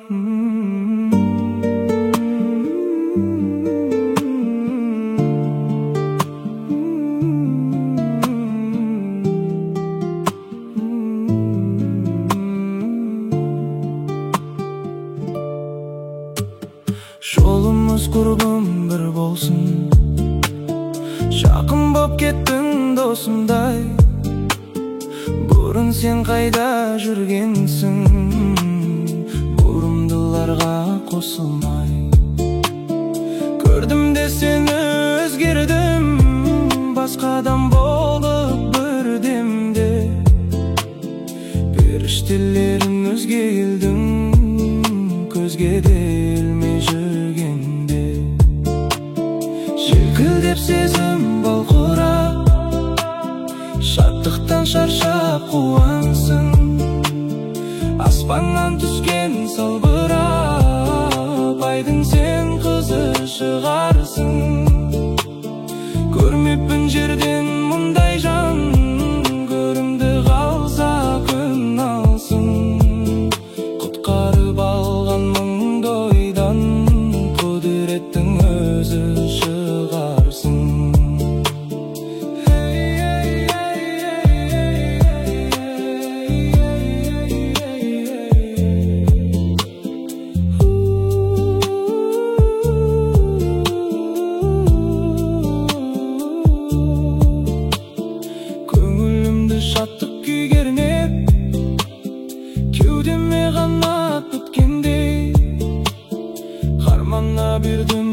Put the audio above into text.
Жолымыз құрбым бір болсын, жақын боп кеттің досымдай. Бұрын сен қайда жүргенсің, бұрымдыларға қосылмай. Көрдім де сені өзгердім, басқа адам болып бір демде. Періштелерің өзге келдің, көзге де ілмей жүргенде. Желкілдеп сезім балқұрап, шаттықтан шаршап қуансың. Аспаннан түскен салбырап, айдың сен қызы шығарсың. Көрмеппін жерден мұндай жан, көрімді қалса күн алсын. Құтқарып алған мұңды ойдан, құдіреттің өзі шығарсың. Шаттық күй кернеп, кеудеме қанат біткендей. Қармана бердім